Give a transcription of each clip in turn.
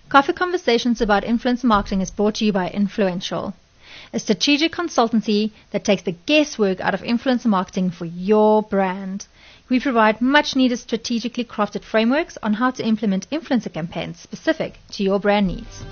Coffee Conversations about Influencer Marketing is brought to you by Influential, a strategic consultancy that takes the guesswork out of influencer marketing for your brand. We provide much-needed strategically crafted frameworks on how to implement influencer campaigns specific to your brand needs.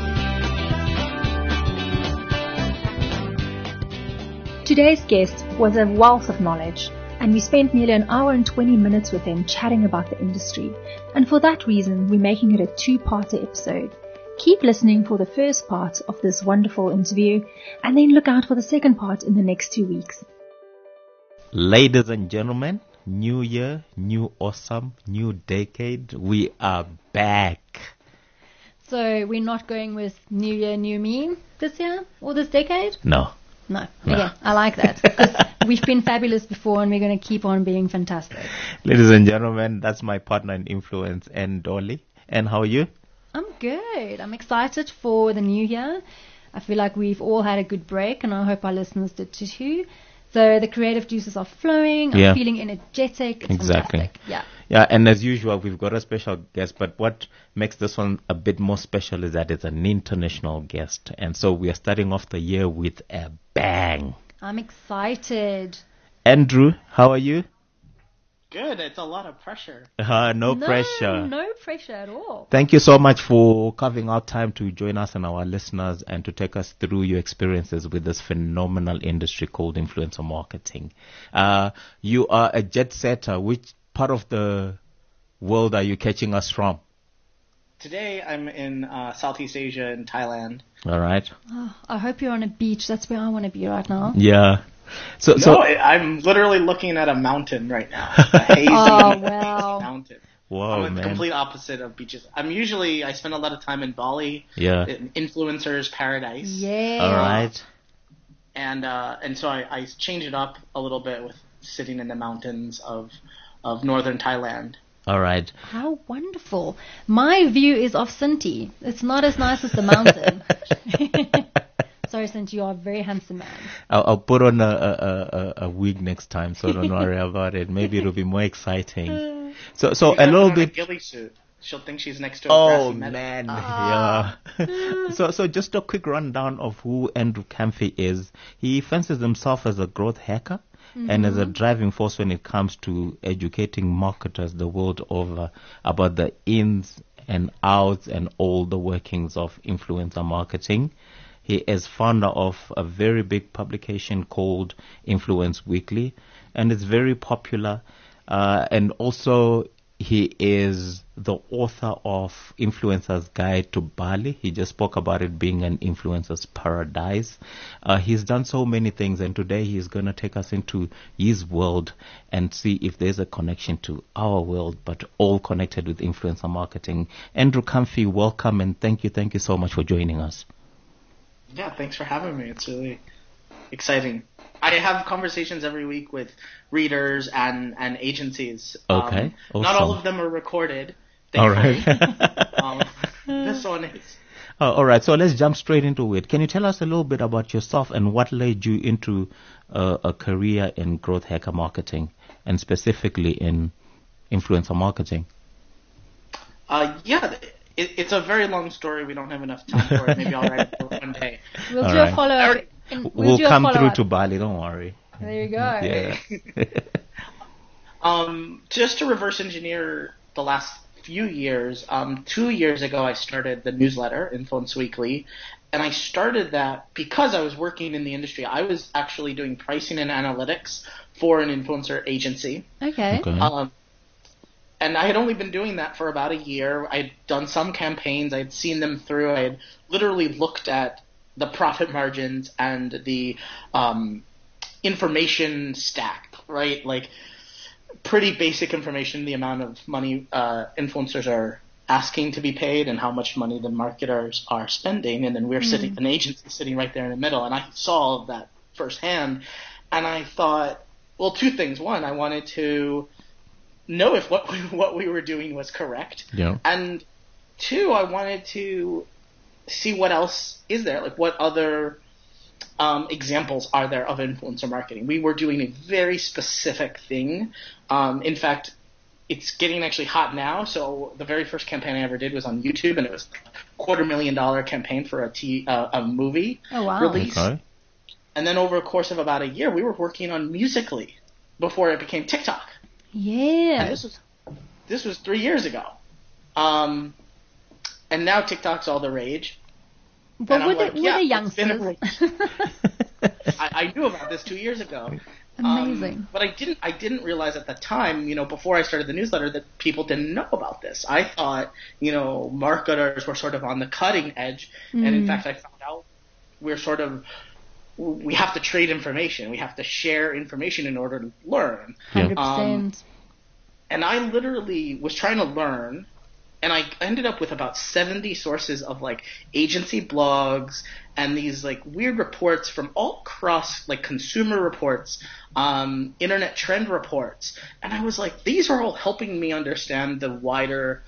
Today's guest was a wealth of knowledge, and we spent nearly an hour and 20 minutes with him chatting about the industry. And for that reason, we're making it a two-parter episode. Keep listening for the first part of this wonderful interview, and then look out for the second part in the next 2 weeks. Ladies and gentlemen, new year, new awesome, new decade. We are back. So we're not going with new year, new me this year or this decade? No. Okay, I like that. Because we've been fabulous before and we're going to keep on being fantastic. Ladies and gentlemen, that's my partner in influence, Anne Dolly. And how are you? I'm good. I'm excited for the new year. I feel like we've all had a good break, and I hope our listeners did too. So the creative juices are flowing. I'm feeling energetic. It's fantastic. Yeah, and as usual, we've got a special guest. But what makes this one a bit more special is that it's an international guest. And so we are starting off the year with a bang. I'm excited. Andrew, how are you? Good. It's a lot of pressure. No pressure. No pressure at all. Thank you so much for carving out time to join us and our listeners and to take us through your experiences with this phenomenal industry called influencer marketing. You are a jet setter. Which part of the world are you catching us from? Today I'm in Southeast Asia in Thailand. All right. Oh, I hope you're on a beach. That's where I want to be right now. Yeah. So I'm literally looking at a mountain right now. A hazy mountain. Whoa, I'm the complete opposite of beaches. I spend a lot of time in Bali. Yeah. Influencers paradise. Yeah. All right. And so I change it up a little bit with sitting in the mountains of northern Thailand. All right. How wonderful. My view is of Sinti. It's not as nice as the mountain. Sorry, Sinti, you are a very handsome man. I'll put on a wig next time, so don't worry about it. Maybe it'll be more exciting. So a little bit. A ghillie suit. She'll think she's next to a grassy meadow. Man, yeah. So just a quick rundown of who Andrew Camphy is. He fancies himself as a growth hacker. And as a driving force when it comes to educating marketers the world over about the ins and outs and all the workings of influencer marketing. He is founder of a very big publication called Influence Weekly, and it's very popular. And also he is the author of Influencer's Guide to Bali. He just spoke about it being an influencer's paradise. He's done so many things, and today he's going to take us into his world and see if there's a connection to our world, but all connected with influencer marketing. Andrew Camphy, welcome, and thank you so much for joining us. Yeah, thanks for having me. It's really exciting. I have conversations every week with readers and agencies. Okay, awesome. Not all of them are recorded. All right. This one is. All right, so let's jump straight into it. Can you tell us a little bit about yourself and what led you into a career in growth hacker marketing and specifically in influencer marketing? It's a very long story. We don't have enough time for it. Maybe I'll write it for one day. We'll do a follow-up. We'll come through to Bali, don't worry. There you go. Yeah. Just to reverse engineer the last few years, 2 years ago I started the newsletter, Influence Weekly, and I started that because I was working in the industry. I was actually doing pricing and analytics for an influencer agency. Okay. And I had only been doing that for about a year. I'd done some campaigns. I'd seen them through. I had literally looked at the profit margins and the information stack, right? Like pretty basic information, the amount of money influencers are asking to be paid and how much money the marketers are spending. And then we're sitting, an agency sitting right there in the middle. And I saw all of that firsthand. And I thought, well, two things. One, I wanted to know if what we were doing was correct. Yeah. And two, I wanted to see what else is there, like what other examples are there of influencer marketing. We were doing a very specific thing. In fact, it's getting actually hot now. So the very first campaign I ever did was on YouTube, and it was $250,000 campaign for a movie release. Okay. And then over the course of about a year, we were working on Musical.ly before it became TikTok. Yeah. And this was 3 years ago. And now TikTok's all the rage. But with the youngsters. I knew about this 2 years ago. Amazing. But I didn't realize at the time, before I started the newsletter, that people didn't know about this. I thought, marketers were sort of on the cutting edge. And in fact, I found out we have to trade information. We have to share information in order to learn. 100%. And I literally was trying to learn, and I ended up with about 70 sources of like agency blogs and these like weird reports from all across, like consumer reports, internet trend reports. And I was like, these are all helping me understand the wider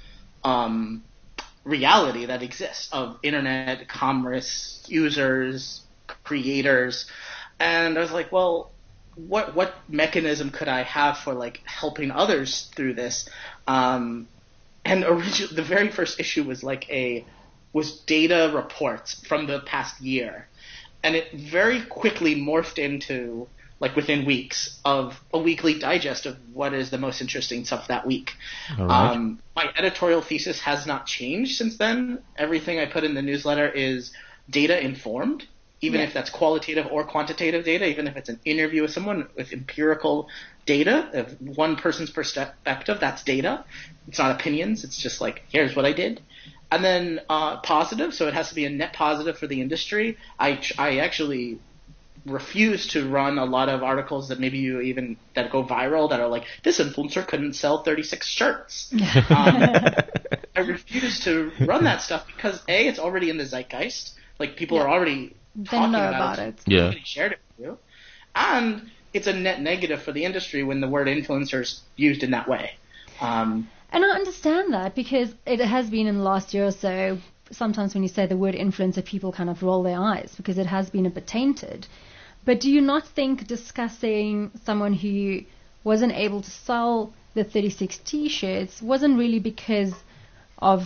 reality that exists of internet commerce, users, creators. And I was like, well, what mechanism could I have for like helping others through this? And originally, the very first issue was data reports from the past year, and it very quickly morphed into, like within weeks, of a weekly digest of what is the most interesting stuff that week. All right. My editorial thesis has not changed since then. Everything I put in the newsletter is data informed, even if that's qualitative or quantitative data, even if it's an interview with someone with empirical data of one person's perspective, that's data. It's not opinions. It's just like, here's what I did. And then positive, so it has to be a net positive for the industry. I actually refuse to run a lot of articles that that go viral that are like, this influencer couldn't sell 36 shirts. I refuse to run that stuff because A, it's already in the zeitgeist. Like people are already talking about it. Yeah. Somebody shared it with you. And it's a net negative for the industry when the word influencer is used in that way. And I understand that because it has been in the last year or so, sometimes when you say the word influencer, people kind of roll their eyes because it has been a bit tainted. But do you not think discussing someone who wasn't able to sell the 36 T-shirts wasn't really because of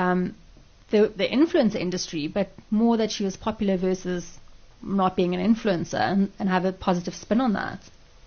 the influencer industry, but more that she was popular versus not being an influencer and have a positive spin on that?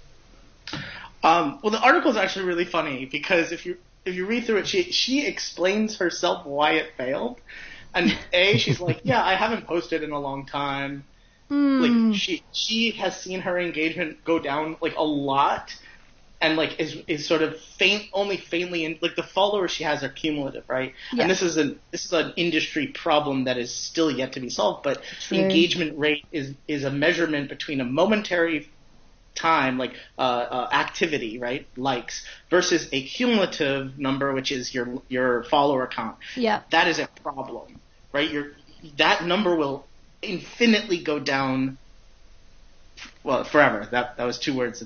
Well, the article is actually really funny because if you read through it, she explains herself why it failed. And she's like, yeah, I haven't posted in a long time. Like she has seen her engagement go down like a lot, and like is sort of only faintly in, like the followers she has are cumulative, right? Yeah. And this is an industry problem that is still yet to be solved. But the engagement rate is a measurement between a momentary time, like activity, right, likes, versus a cumulative number, which is your follower count. Yeah, that is a problem, right? That number will infinitely go down. Well, forever. That was two words.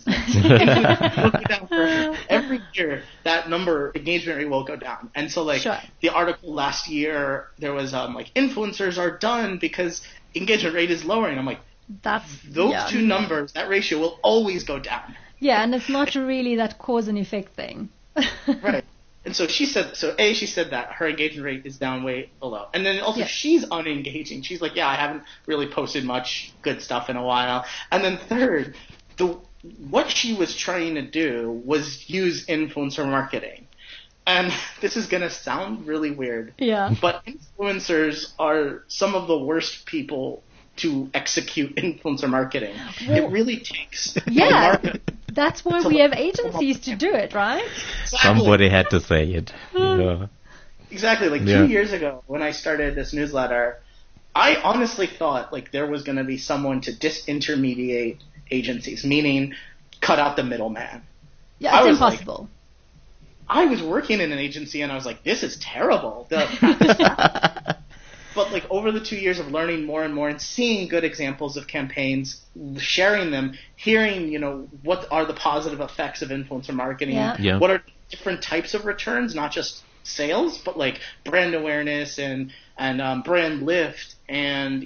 Every year, that number engagement rate will go down. And so, like the article last year, there was like influencers are done because engagement rate is lowering. I'm like, those two numbers, that ratio will always go down. Yeah, and it's not really that cause and effect thing. Right. And so she said that her engagement rate is down way below. And then also she's unengaging. She's like, yeah, I haven't really posted much good stuff in a while. And then third, what she was trying to do was use influencer marketing. And this is going to sound really weird. Yeah. But influencers are some of the worst people to execute influencer marketing. Well, it really takes that's why we have agencies to do it, right? Exactly. Somebody had to say it. Yeah. Exactly. Like 2 years ago when I started this newsletter, I honestly thought like there was going to be someone to disintermediate agencies, meaning cut out the middleman. Yeah, it's impossible. I was working in an agency and I was like, this is terrible. But like over the 2 years of learning more and more and seeing good examples of campaigns, sharing them, hearing, what are the positive effects of influencer marketing, what are different types of returns, not just sales, but like brand awareness and brand lift and,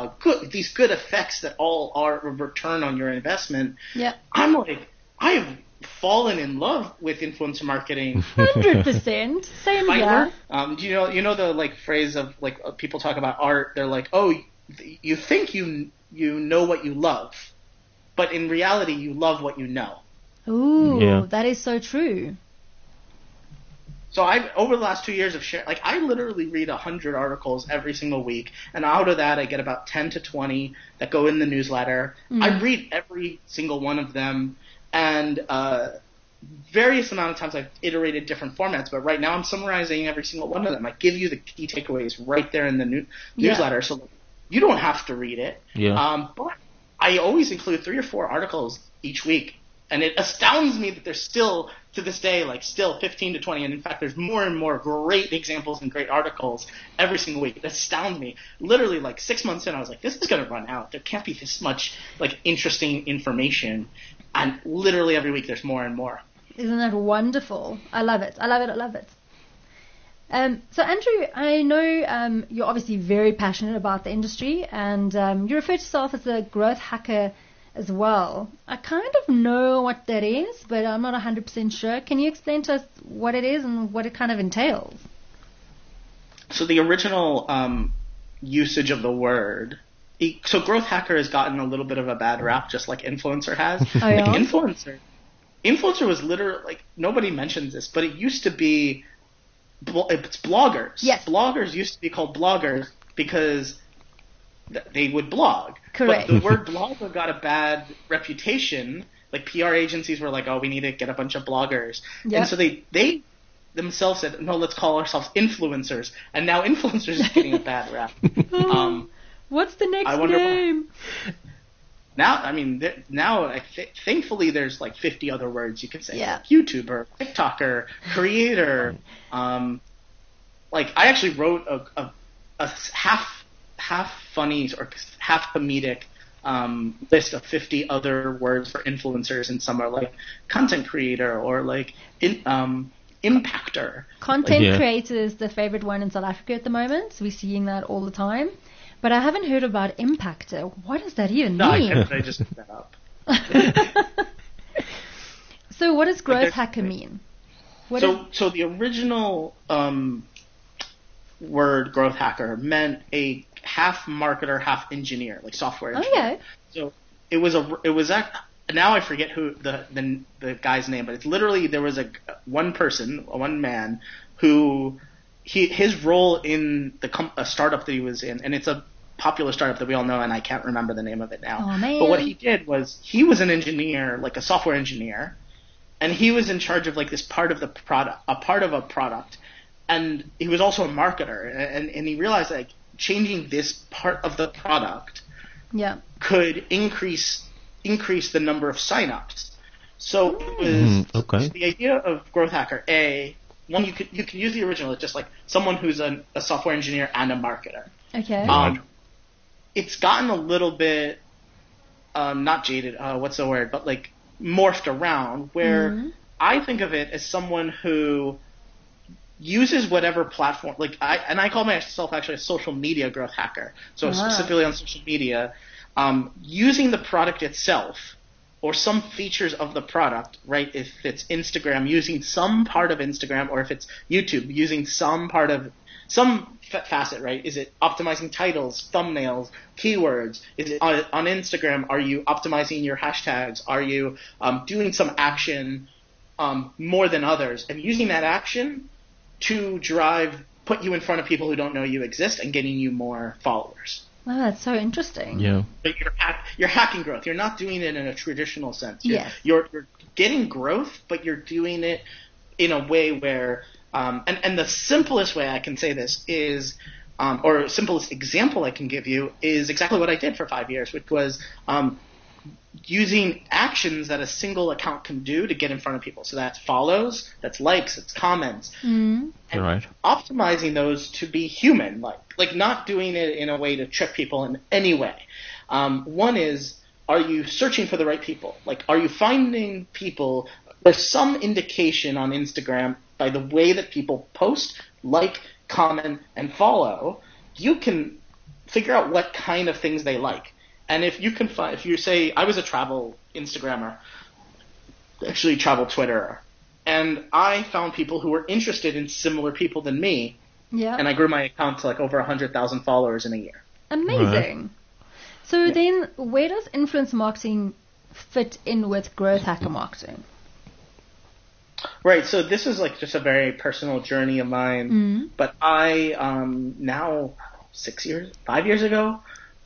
these good effects that all are a return on your investment. Yeah. I'm like, I have fallen in love with influencer marketing. 100%. Same here. You know the like phrase of like people talk about art. They're like, oh, you think you know what you love, but in reality, you love what you know. Ooh, that is so true. So over the last 2 years of sharing, like I literally read 100 articles every single week, and out of that I get about 10 to 20 that go in the newsletter. I read every single one of them, and various amount of times I've iterated different formats, but right now I'm summarizing every single one of them. I give you the key takeaways right there in the newsletter, so you don't have to read it. But I always include 3 or 4 articles each week. And it astounds me that there's still, to this day, like still 15 to 20, and in fact there's more and more great examples and great articles every single week. It astounds me. Literally like 6 months in, I was like, this is going to run out. There can't be this much like interesting information. And literally every week there's more and more. Isn't that wonderful? I love it. I love it. I love it. So Andrew, I know you're obviously very passionate about the industry, and you refer to yourself as a growth hacker as well. I kind of know what that is, but I'm not 100% sure. Can you explain to us what it is and what it kind of entails? So the original usage of the word, so growth hacker has gotten a little bit of a bad rap, just like influencer has. Oh, yeah? Like influencer was literally, like, nobody mentions this, but it used to be, it's bloggers. Yes. Bloggers used to be called bloggers because they would blog. Correct. But the word blogger got a bad reputation. Like PR agencies were like, oh, we need to get a bunch of bloggers. Yep. And so they themselves said, no, let's call ourselves influencers. And now influencers is getting a bad rap. What's the next name? Now, I mean, thankfully there's like 50 other words you can say. Yeah. Like YouTuber, TikToker, creator. Like I actually wrote a half funny or half comedic list of 50 other words for influencers, and some are like content creator or like impactor. Content creator is the favorite one in South Africa at the moment. So we're seeing that all the time. But I haven't heard about impactor. What does that even mean? No, I just made that up. So what does growth hacker mean? So the original word growth hacker meant a half marketer, half engineer, like software engineer. Okay. So it was now I forget who the guy's name, but it's literally there was one man who his role in a startup that he was in, and it's a popular startup that we all know, and I can't remember the name of it now. Oh, man. But what he did was he was an engineer, like a software engineer, and he was in charge of like this part of the product, a part of a product, and he was also a marketer, and he realized like changing this part of the product could increase the number of signups. So it was the idea of growth hacker. One, you could use the original. It's just like someone who's a software engineer and a marketer. Okay. It's gotten a little bit not jaded. What's the word? But like morphed around. Where I think of it as someone who uses whatever platform. Like I call myself actually a social media growth hacker. So specifically on social media, using the product itself, or some features of the product, right? If it's Instagram, using some part of Instagram, or if it's YouTube, using some part of some facet, right? Is it optimizing titles, thumbnails, keywords? Is it on Instagram? Are you optimizing your hashtags? Are you doing some action more than others, and using that action to put you in front of people who don't know you exist and getting you more followers? Oh, that's so interesting. Yeah. But you're hacking growth. You're not doing it in a traditional sense. You're getting growth, but you're doing it in a way where and the simplest way I can say this is or simplest example I can give you is exactly what I did for 5 years, which was using actions that a single account can do to get in front of people. So that's follows, that's likes, that's comments. And optimizing those to be human, like not doing it in a way to trick people in any way. One is, are you searching for the right people? Like, are you finding people? There's some indication on Instagram by the way that people post, like, comment, and follow, you can figure out what kind of things they like. And if you say, I was a travel Instagrammer, actually travel Twitter. And I found people who were interested in similar people than me. Yeah. And I grew my account to like over 100,000 followers in a year. Amazing. Right. So then, where does influencer marketing fit in with growth hacker marketing? Right, so this is like just a very personal journey of mine. But I now 5 years ago,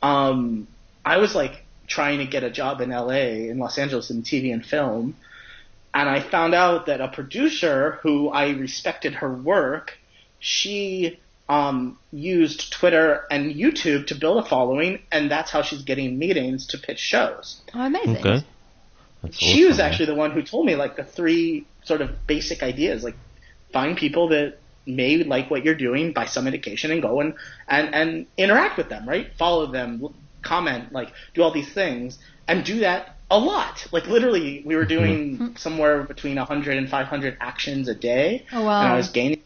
I was like trying to get a job in LA, in Los Angeles, in TV and film, and I found out that a producer who I respected her work, she used Twitter and YouTube to build a following, and that's how she's getting meetings to pitch shows. Oh, amazing. Okay. She was actually the one who told me like the 3 sort of basic ideas, like find people that may like what you're doing by some indication and go and interact with them, right? Follow them, comment, like do all these things and do that a lot. Like literally we were doing somewhere between 100 and 500 actions a day. Oh, wow. And I was gaining,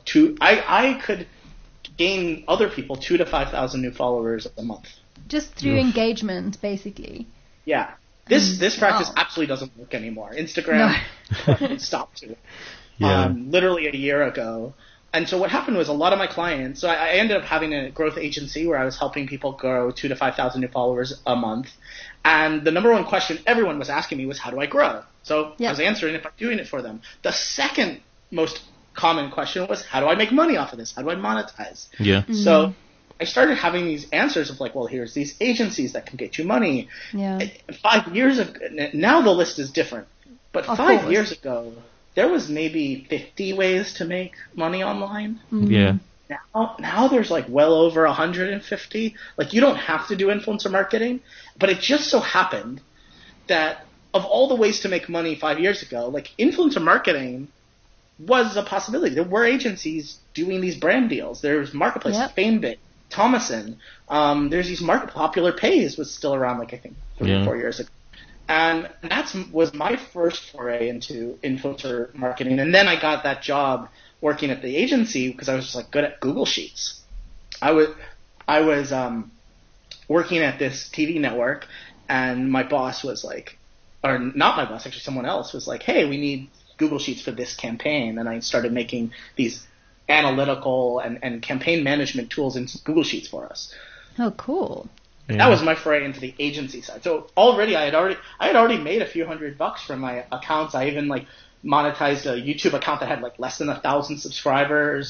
I could gain other people 2,000 to 5,000 new followers a month. Just through engagement, basically. Yeah. This practice absolutely doesn't work anymore. Instagram stopped it. Literally a year ago. And so what happened was a lot of my clients, so I ended up having a growth agency where I was helping people grow 2,000 to 5,000 new followers a month. And the number one question everyone was asking me was, how do I grow? So I was answering it by doing it for them. The second most common question was, how do I make money off of this? How do I monetize? Yeah. So I started having these answers of like, well, here's these agencies that can get you money. Yeah. 5 years ago, now the list is different. But Of 5 course. years ago, there was maybe 50 ways to make money online. Yeah. Now there's like well over 150. Like you don't have to do influencer marketing, but it just so happened that of all the ways to make money 5 years ago, like influencer marketing was a possibility. There were agencies doing these brand deals. There's marketplaces, FameBit, Thomason. There's these Popular Pays was still around like I think 3 or 4 years ago. And that was my first foray into influencer marketing. And then I got that job working at the agency because I was just like good at Google Sheets. I was working at this TV network, and my boss was like, or not my boss, actually someone else was like, hey, we need Google Sheets for this campaign. And I started making these analytical and campaign management tools in Google Sheets for us. Oh, cool. Yeah. That was my foray into the agency side. So already I had already made a few $100 from my accounts. I even like monetized a YouTube account that had like less than 1,000 subscribers.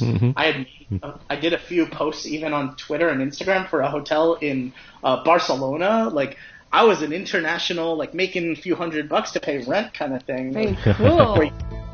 I did a few posts even on Twitter and Instagram for a hotel in Barcelona. Like I was an international, like making a few $100 to pay rent kind of thing. Very cool.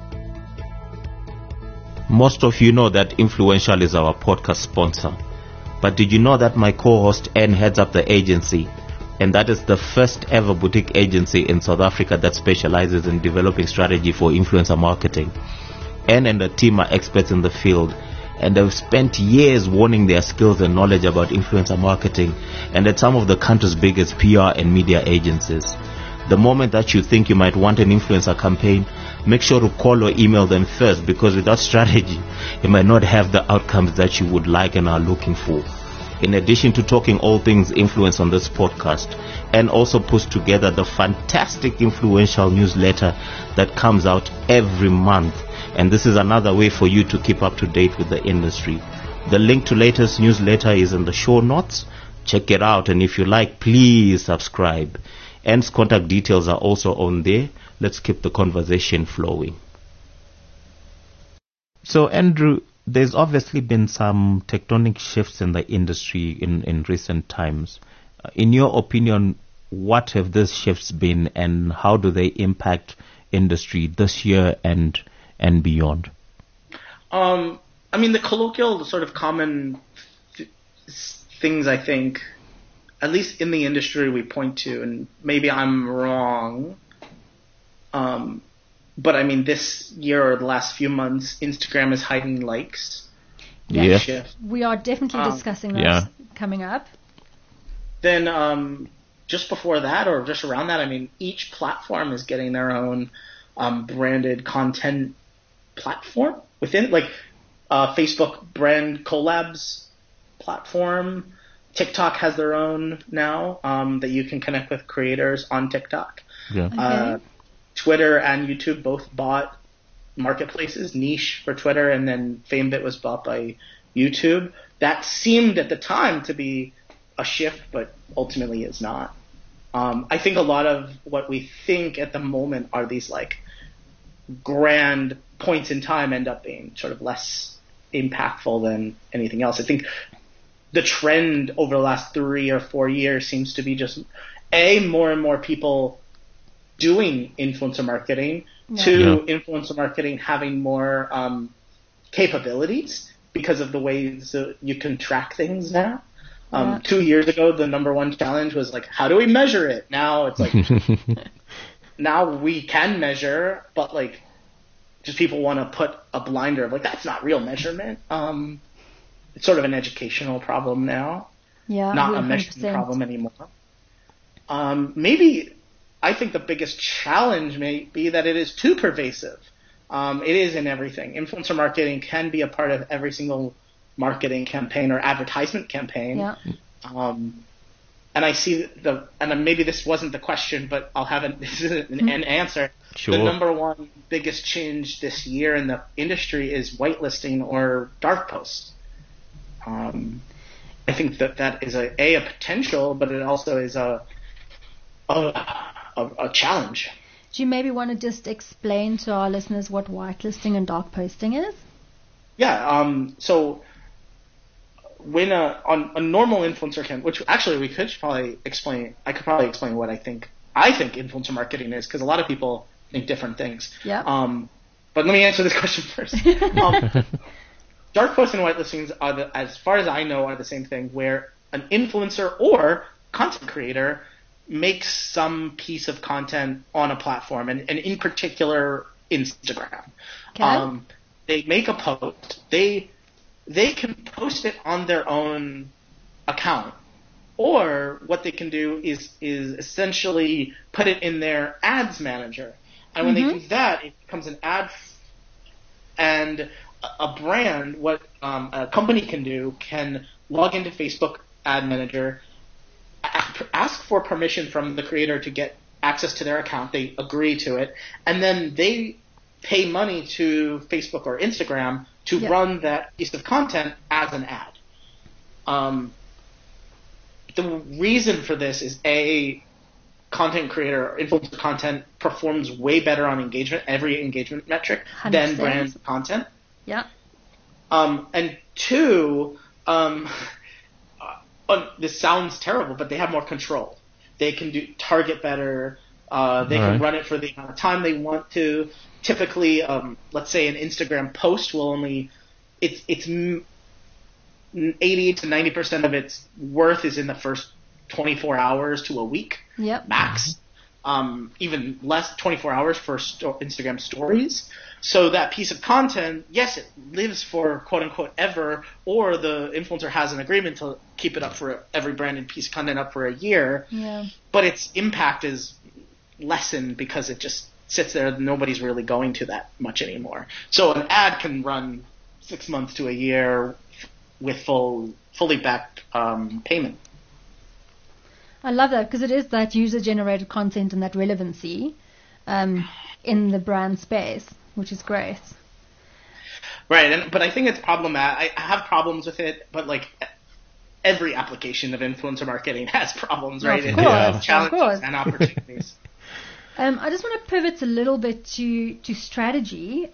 Most of you know that Influential is our podcast sponsor. But did you know that my co-host Anne heads up the agency, and that is the first ever boutique agency in South Africa that specializes in developing strategy for influencer marketing. Anne and the team are experts in the field, and they've spent years honing their skills and knowledge about influencer marketing and at some of the country's biggest PR and media agencies. The moment that you think you might want an influencer campaign, make sure to call or email them first, because without strategy, you might not have the outcomes that you would like and are looking for. In addition to talking all things influence on this podcast, and also puts together the fantastic Influential newsletter that comes out every month. And this is another way for you to keep up to date with the industry. The link to latest newsletter is in the show notes. Check it out, and if you like, please subscribe. Anne's contact details are also on there. Let's keep the conversation flowing. So, Andrew, there's obviously been some tectonic shifts in the industry in recent times. In your opinion, what have these shifts been, and how do they impact industry this year and beyond? I mean, the colloquial, the sort of common things I think, at least in the industry we point to, and maybe I'm wrong, but I mean this year or the last few months, Instagram is hiding likes. Yeah. Shift. We are definitely discussing that coming up. Then just before that, or just around that, I mean, each platform is getting their own branded content platform within, like Facebook brand collabs platform. TikTok has their own now that you can connect with creators on TikTok. Yeah. Okay. Twitter and YouTube both bought marketplaces, Niche for Twitter, and then FameBit was bought by YouTube. That seemed at the time to be a shift, but ultimately is not. I think a lot of what we think at the moment are these like grand points in time end up being sort of less impactful than anything else. I think the trend over the last 3 or 4 years seems to be just more and more people doing influencer marketing, influencer marketing having more capabilities because of the ways that you can track things now. 2 years ago, the number one challenge was like, how do we measure it? Now it's like, now we can measure, but like, just people want to put a blinder of like, that's not real measurement. It's sort of an educational problem now, not 100%. A measurement problem anymore. Maybe I think the biggest challenge may be that it is too pervasive. It is in everything. Influencer marketing can be a part of every single marketing campaign or advertisement campaign. Yeah. And I see and maybe this wasn't the question, but I'll have an answer. Sure. The number one biggest change this year in the industry is whitelisting or dark posts. I think that is a potential, but it also is a challenge. Do you maybe want to just explain to our listeners what whitelisting and dark posting is? Yeah. So when on a normal influencer campaign, which actually we could probably explain, I could probably explain what I think influencer marketing is, because a lot of people think different things. Yeah. But let me answer this question first. Dark posts and whitelistings are as far as I know, are the same thing, where an influencer or content creator makes some piece of content on a platform, and in particular Instagram. Okay. They make a post. They can post it on their own account, or what they can do is essentially put it in their ads manager. And when they do that, it becomes an ad, and a brand, what a company can do, can log into Facebook Ad Manager, ask for permission from the creator to get access to their account. They agree to it, and then they pay money to Facebook or Instagram to run that piece of content as an ad. The reason for this is content creator or influencer content performs way better on engagement, every engagement metric, 100%. Than brand content. Yeah. And two, this sounds terrible, but they have more control. They can target better. They can run it for the amount of time they want to. Typically, let's say an Instagram post will it's 80 to 90% of its worth is in the first 24 hours to a week, max. Even less, 24 hours for Instagram stories. So that piece of content, yes, it lives for quote unquote ever, or the influencer has an agreement to keep it up for every branded piece of content up for a year. Yeah. But its impact is lessened because it just sits there. Nobody's really going to that much anymore. So an ad can run 6 months to a year with fully backed payment. I love that, because it is that user-generated content and that relevancy in the brand space, which is great. Right, but I think it's problematic. I have problems with it, but like every application of influencer marketing has problems, right? Of course, it challenges and opportunities. I just want to pivot a little bit to strategy.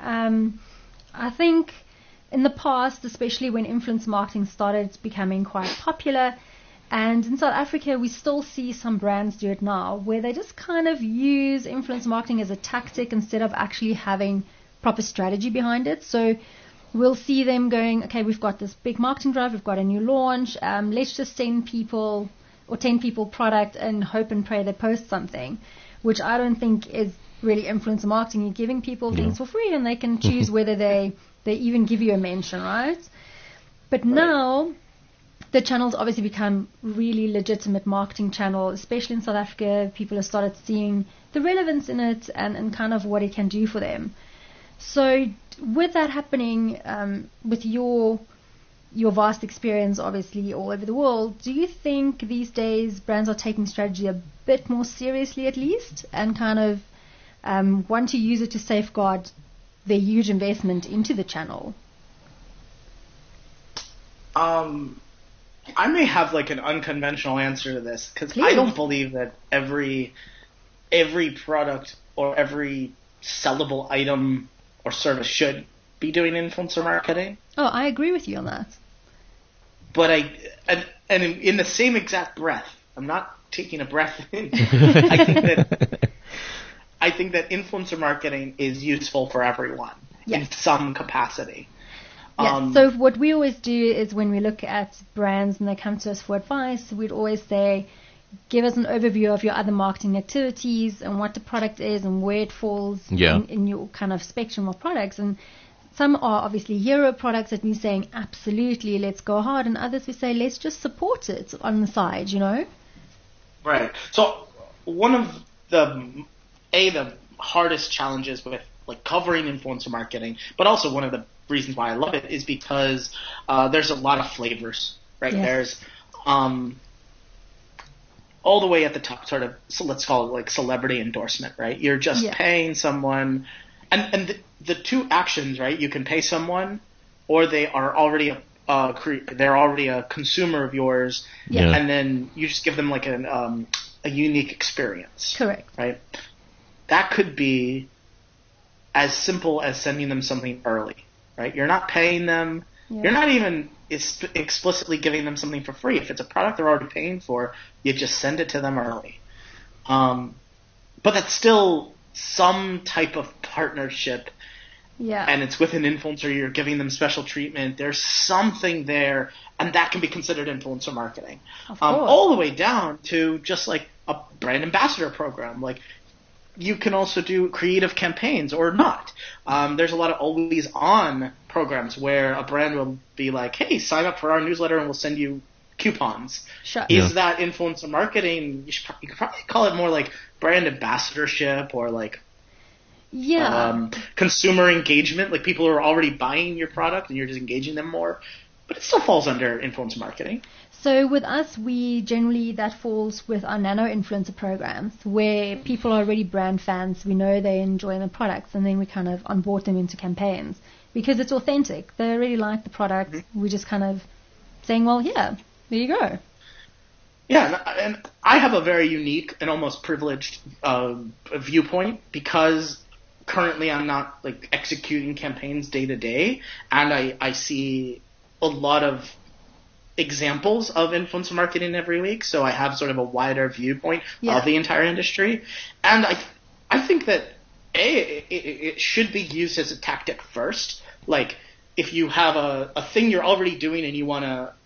I think in the past, especially when influencer marketing started becoming quite popular, and in South Africa, we still see some brands do it now, where they just kind of use influencer marketing as a tactic instead of actually having proper strategy behind it. So we'll see them going, okay, we've got this big marketing drive, we've got a new launch, let's just send people or 10 people product and hope and pray they post something, which I don't think is really influencer marketing. You're giving people things for free, and they can choose whether they even give you a mention, right? But now the channel's obviously become really legitimate marketing channel, especially in South Africa. People have started seeing the relevance in it and kind of what it can do for them. So with that happening, with your vast experience, obviously, all over the world, do you think these days brands are taking strategy a bit more seriously, at least, and kind of want to use it to safeguard their huge investment into the channel? I may have like an unconventional answer to this because I don't believe that every product or every sellable item or service should be doing influencer marketing. Oh, I agree with you on that. But in the same exact breath, I'm not taking a breath in. I think that influencer marketing is useful for everyone in some capacity. Yeah, so what we always do is when we look at brands and they come to us for advice, we'd always say, give us an overview of your other marketing activities and what the product is and where it falls in your kind of spectrum of products. And some are obviously hero products that we're saying, absolutely, let's go hard. And others we say, let's just support it on the side, you know? Right. So one of the hardest challenges with like covering influencer marketing, but also one of the reasons why I love it is because there's a lot of flavors, right? Yes. There's all the way at the top, sort of, so let's call it like celebrity endorsement, right? You're just paying someone, and the two actions, right? You can pay someone, or they are already they're already a consumer of yours, and then you just give them like a unique experience. Correct. Right? That could be as simple as sending them something early, right? You're not paying them. Yeah. You're not even explicitly giving them something for free. If it's a product they're already paying for, you just send it to them early. But that's still some type of partnership. Yeah. And it's with an influencer, you're giving them special treatment. There's something there, and that can be considered influencer marketing. All the way down to just like a brand ambassador program. Like, you can also do creative campaigns or not. There's a lot of always-on programs where a brand will be like, hey, sign up for our newsletter and we'll send you coupons. Sure. Is that influencer marketing? You could probably call it more like brand ambassadorship or like consumer engagement. Like people are already buying your product and you're just engaging them more. But it still falls under influencer marketing. So with us, that falls with our nano influencer programs where people are already brand fans. We know they enjoy the products, and then we kind of onboard them into campaigns because it's authentic. They already like the product. Mm-hmm. We're just kind of saying, well, there you go. Yeah, and I have a very unique and almost privileged viewpoint because currently I'm not like executing campaigns day to day, and I see a lot of examples of influencer marketing every week, so I have sort of a wider viewpoint of the entire industry. And I think that it should be used as a tactic first. Like if you have a thing you're already doing and you want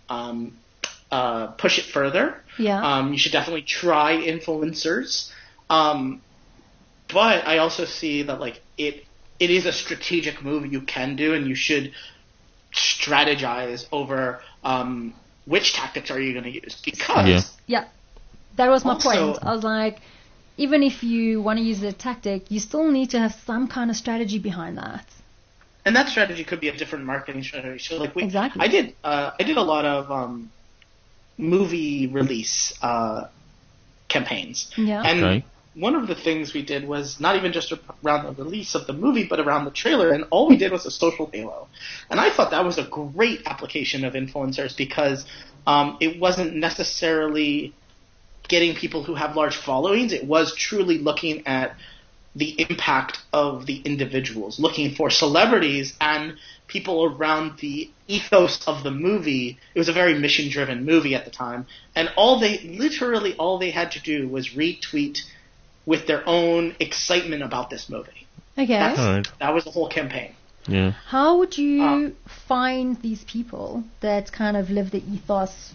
to push it further, you should definitely try influencers. But I also see that like it is a strategic move you can do, and you should strategize over which tactics are you going to use, because that was my point. I was like, even if you want to use a tactic, you still need to have some kind of strategy behind that. And that strategy could be a different marketing strategy. So like exactly. I did a lot of movie release campaigns. Yeah. And one of the things we did was not even just around the release of the movie, but around the trailer, and all we did was a social halo. And I thought that was a great application of influencers because it wasn't necessarily getting people who have large followings. It was truly looking at the impact of the individuals, looking for celebrities and people around the ethos of the movie. It was a very mission-driven movie at the time, and all they had to do was retweet with their own excitement about this movie. Okay. That was the whole campaign. Yeah. How would you find these people that kind of live the ethos?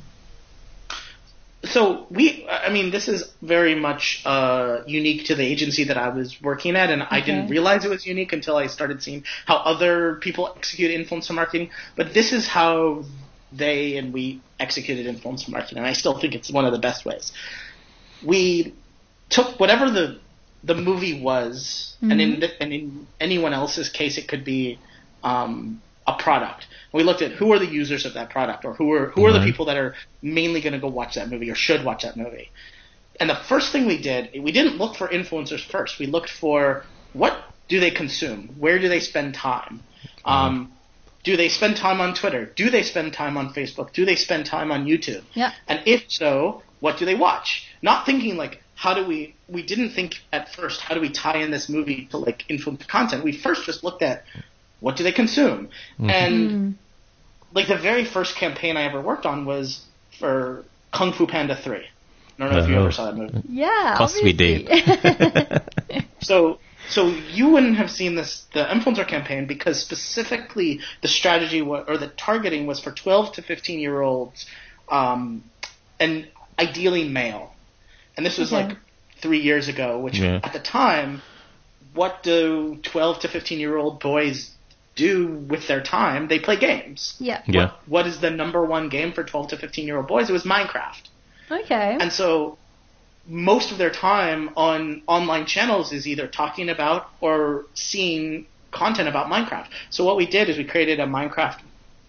So this is very much unique to the agency that I was working at, and I didn't realize it was unique until I started seeing how other people execute influencer marketing. But this is how we executed influencer marketing, and I still think it's one of the best ways. We took whatever the movie was, and in anyone else's case, it could be a product. We looked at who are the users of that product, or who are the people that are mainly going to go watch that movie or should watch that movie. And the first thing we did, we didn't look for influencers first. We looked for what do they consume? Where do they spend time? Do they spend time on Twitter? Do they spend time on Facebook? Do they spend time on YouTube? Yeah. And if so, what do they watch? Not thinking like, we didn't think at first, how do we tie in this movie to like influencer content? We first just looked at what do they consume? And like the very first campaign I ever worked on was for Kung Fu Panda 3. I don't know if you ever saw that movie. Yeah, Of course we did. So you wouldn't have seen the influencer campaign because specifically the strategy or the targeting was for 12 to 15-year-olds, and ideally male. And this was like 3 years ago, which at the time, what do 12 to 15-year-old boys do with their time? They play games. Yeah. What is the number one game for 12 to 15-year-old boys? It was Minecraft. Okay. And so most of their time on online channels is either talking about or seeing content about Minecraft. So what we did is we created a Minecraft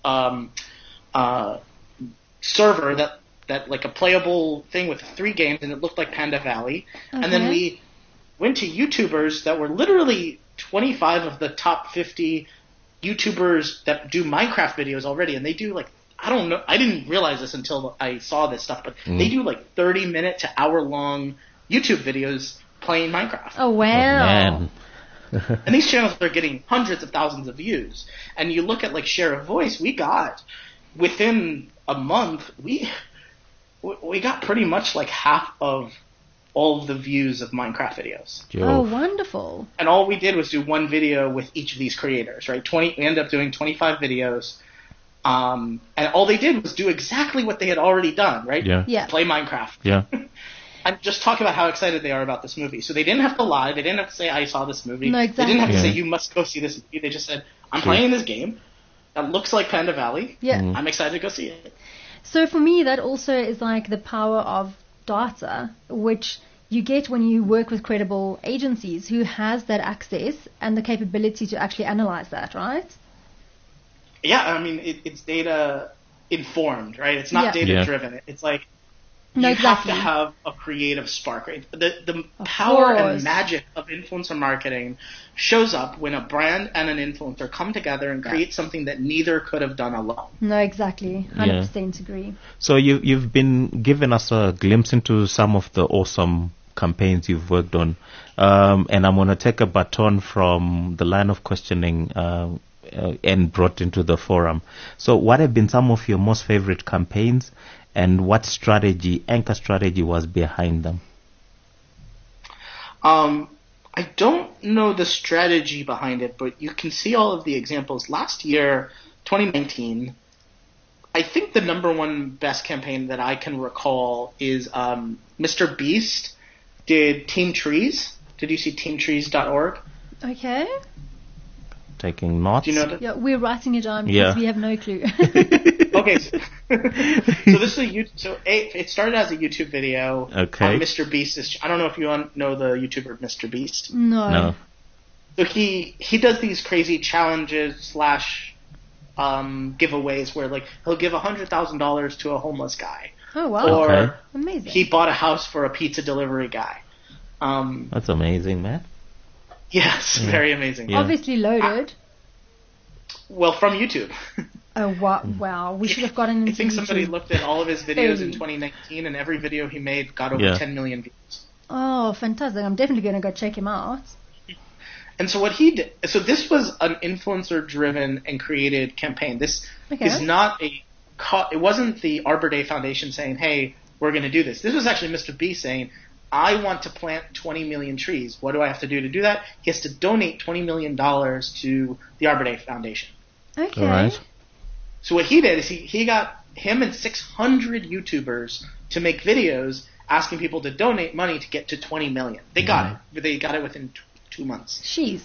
server that like a playable thing with 3 games, and it looked like Panda Valley. Okay. And then we went to YouTubers that were literally 25 of the top 50 YouTubers that do Minecraft videos already, and they do like, I don't know, I didn't realize this until I saw this stuff, but they do like 30-minute to hour-long YouTube videos playing Minecraft. Oh, wow. Oh, man. And these channels are getting hundreds of thousands of views. And you look at like share of voice, we got, within a month, we got pretty much like half of all of the views of Minecraft videos. Oh, wonderful. And all we did was do one video with each of these creators, right? We ended up doing 25 videos. And all they did was do exactly what they had already done, right? Yeah. Play Minecraft. Yeah. And just talk about how excited they are about this movie. So they didn't have to lie. They didn't have to say, I saw this movie. No, exactly. They didn't have to say, you must go see this movie. They just said, I'm playing this game. That looks like Panda Valley. Yeah. I'm excited to go see it. So for me, that also is like the power of data, which you get when you work with credible agencies who has that access and the capability to actually analyze that, right? Yeah, I mean, it's data informed, right? It's not data driven. It's like you have to have a creative spark, right? The power and magic of influencer marketing shows up when a brand and an influencer come together and create something that neither could have done alone. No, exactly. 100% agree. So you've been giving us a glimpse into some of the awesome campaigns you've worked on, and I'm going to take a baton from the line of questioning and brought into the forum. So what have been some of your most favorite campaigns, and what anchor strategy was behind them? I don't know the strategy behind it, but you can see all of the examples. Last year, 2019, I think the number one best campaign that I can recall is Mr. Beast did Team Trees. Did you see teamtrees.org? Okay. Taking notes. Do you know that? Yeah, we're writing it down because we have no clue. Okay, so this is it started as a YouTube video on Mr. Beast. I don't know if you know the YouTuber Mr. Beast. No. So he does these crazy challenges / giveaways where like he'll give $100,000 to a homeless guy. Oh wow! Or amazing. He bought a house for a pizza delivery guy. That's amazing, man. Yes, very amazing. Yeah. Obviously loaded. Well, from YouTube. Oh, wow. We should have gotten into I think YouTube. Somebody looked at all of his videos in 2019, and every video he made got over 10 million views. Oh, fantastic. I'm definitely going to go check him out. And so what he did, so this was an influencer-driven and created campaign. This is not it wasn't the Arbor Day Foundation saying, hey, we're going to do this. This was actually Mr. B saying, I want to plant 20 million trees. What do I have to do to that? He has to donate $20 million to the Arbor Day Foundation. Okay. All right. So what he did is he got him and 600 YouTubers to make videos asking people to donate money to get to 20 million. They got it. They got it within 2 months. Jeez.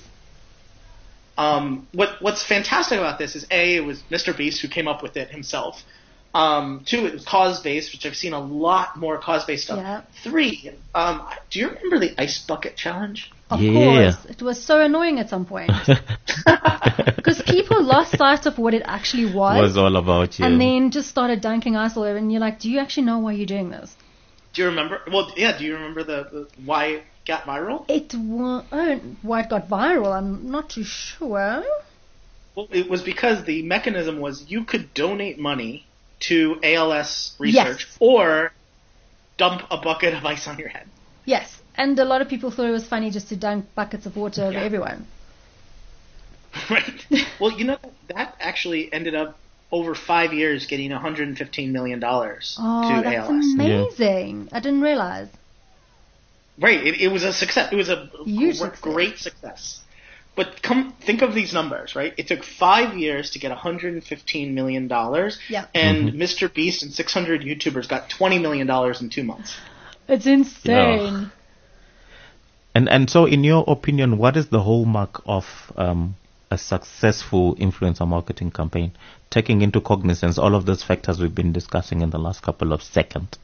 What's fantastic about this is it was Mr. Beast who came up with it himself. 2, it was cause-based, which I've seen a lot more cause-based stuff. Yeah. 3, do you remember the Ice Bucket Challenge? Of course. It was so annoying at some point. Because people lost sight of what it actually was all about. And then just started dunking ice all over. And you're like, do you actually know why you're doing this? Do you remember? Well, yeah. Do you remember the why got viral? It why it got viral, I'm not too sure. Well, it was because the mechanism was you could donate money to ALS research or dump a bucket of ice on your head. Yes, and a lot of people thought it was funny just to dunk buckets of water over everyone. Right. Well, that actually ended up over 5 years getting $115 million to ALS. That's amazing. I didn't realize. Right. It was a success. It was a great success. But think of these numbers, right? It took 5 years to get $115 million, and Mr. Beast and 600 YouTubers got $20 million in 2 months. It's insane. Yeah. And so, in your opinion, what is the hallmark of a successful influencer marketing campaign, taking into cognizance all of those factors we've been discussing in the last couple of seconds?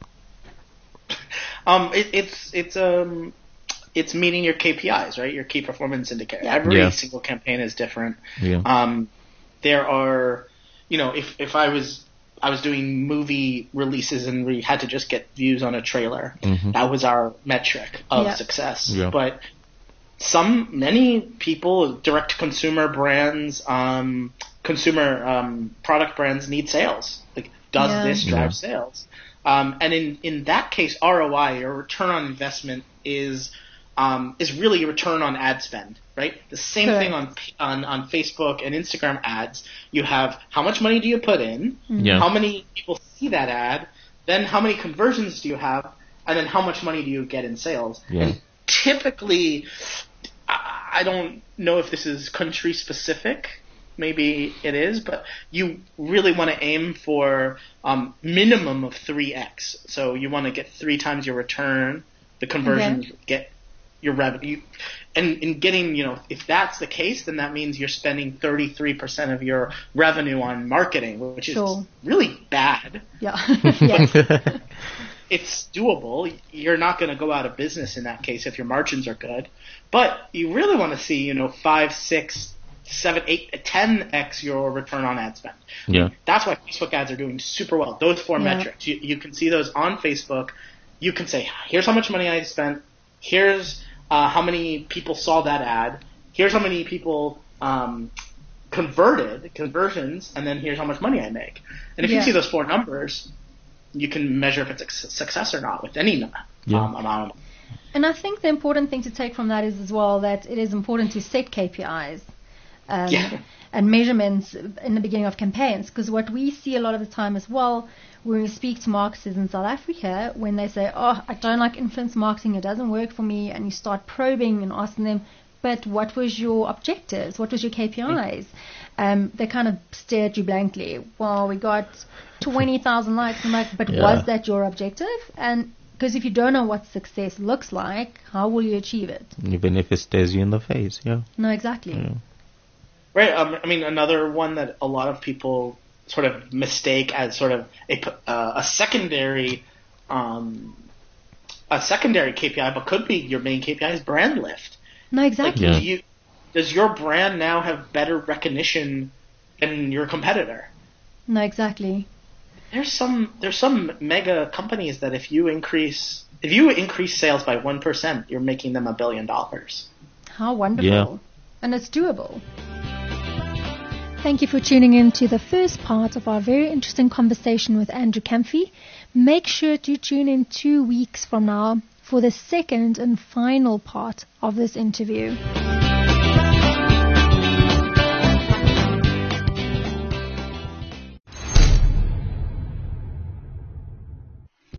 It's meeting your KPIs, right? Your key performance indicator. Every single campaign is different. Yeah. There are, if I was doing movie releases and we had to just get views on a trailer, that was our metric of success. Yeah. But many people, direct consumer brands, consumer product brands need sales. Like, does this drive sales? And in that case, ROI, or return on investment, is really a return on ad spend, right? The same thing on Facebook and Instagram ads. You have how much money do you put in, how many people see that ad, then how many conversions do you have, and then how much money do you get in sales. Yeah. And typically, I don't know if this is country specific. Maybe it is, but you really want to aim for minimum of 3x. So you want to get 3 times your return, the conversion, get your revenue. And in getting, if that's the case, then that means you're spending 33% of your revenue on marketing, which is really bad. Yeah. It's doable. You're not going to go out of business in that case if your margins are good. But you really want to see, 5, 6, 7, 8, 10x your return on ad spend. Yeah. That's why Facebook ads are doing super well. Those 4 metrics. You can see those on Facebook. You can say, here's how much money I spent. Here's how many people saw that ad. Here's how many people conversions, and then here's how much money I make. And if you see those 4 numbers, you can measure if it's a success or not with any amount of money. And I think the important thing to take from that is as well that it is important to set KPIs and measurements in the beginning of campaigns, because what we see a lot of the time as well when we speak to marketers in South Africa, when they say, I don't like influence marketing, it doesn't work for me, and you start probing and asking them, but what was your objectives? What was your KPIs? They kind of stare at you blankly. Well, we got 20,000 likes. I'm like, but was that your objective? And because if you don't know what success looks like, how will you achieve it? Even if it stares you in the face, No, exactly. Yeah. Right. Another one that a lot of people sort of mistake as sort of a secondary KPI, but could be your main KPI, is brand lift. No, exactly. Like, does your brand now have better recognition than your competitor? No, exactly. There's some mega companies that if you increase sales by 1%, you're making them $1 billion. How wonderful. Yeah. And it's doable. Thank you for tuning in to the first part of our very interesting conversation with Andrew Camphy. Make sure to tune in 2 weeks from now for the second and final part of this interview.